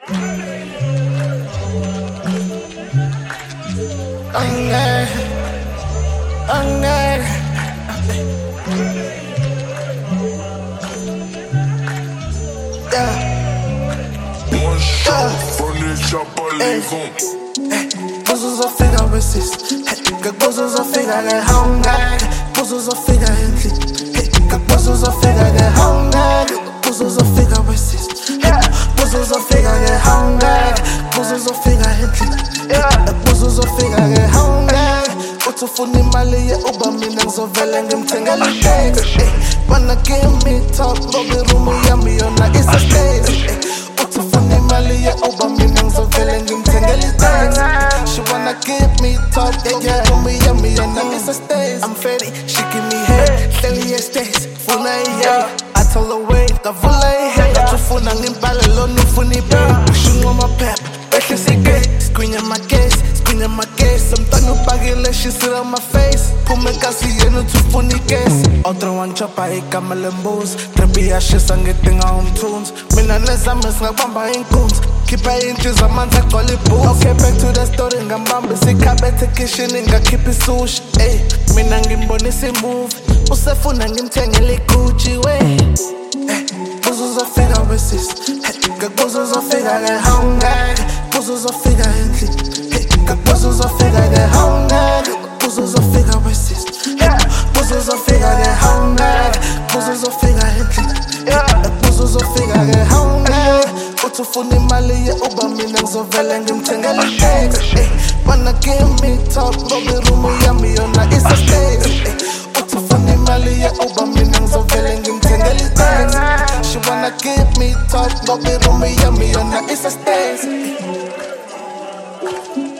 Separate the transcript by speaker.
Speaker 1: Buzzers of figure resist. Buzzers of figure get hungry. Buzzers of figure entry. Buzzers of figure get hungry. Buzzers of figure resist. Buzzers of figure get hungry. Buzzers of figure entry. Buzzers of figure get hungry. Utufuna imali ye uba mina ngizovela ngimthengela taxi. Wanna give me top, Bobby room yami yona is a stage. Utufuna imali ye uba mina ngizovela ngimthengela taxi. She wanna give me top, room yami yona is a stage. I'm ready, she give me head, daily estates, funa iya. I told her wait, kavula ihe. Utufuna ngimbala lo nufuna ibe. Shingo my pep, behle sike, screen my case. In my case, I'm done with baggy, she sit on my face. Pume kasi yenu tufuni case. Otro one chopa ikama lembos. Trebi ashes angeting on tunes. Mina neza mesna bamba in coons. Keep her inches, a man ta call it boots. Okay, back to the story, ngambamba sikabe te kitchen inga keep it sushi. Ey, mina ngimboni si move. Usefuna ngimthengele Gucci way. Buzzers of figure resist. Buzzers of figure get hungry. Buzzers of figure entry. Buzzers of figure get hungry. Buzzers of figure resist. Buzzers of figure get hungry. Buzzers of figure entry. Buzzers of figure get hungry. Utufuna imali ye uba mina ngizovela ngimthengela taxi. Wanna give me top, Bobby room yami yona is a stage. Utufuna imali ye uba mina ngizovela ngimthengela taxi. She wanna give me top, Bobby room yami yona is a stage.